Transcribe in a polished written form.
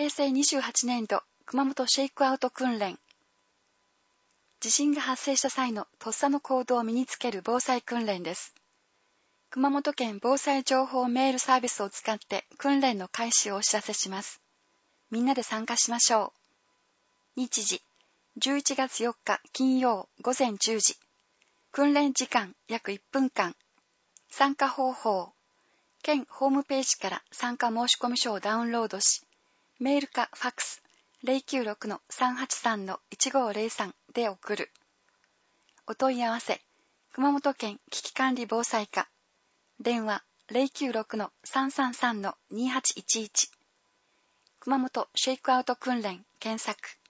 平成28年度熊本シェイクアウト訓練。地震が発生した際のとっさの行動を身につける防災訓練です。熊本県防災情報メールサービスを使って訓練の開始をお知らせします。みんなで参加しましょう。日時、11月4日金曜午前10時。訓練時間約1分間。参加方法、県ホームページから参加申込書をダウンロードし、メールかファックス 096-383-1503 で送る。お問い合わせ、熊本県危機管理防災課。電話 096-333-2811。熊本シェイクアウト訓練検索。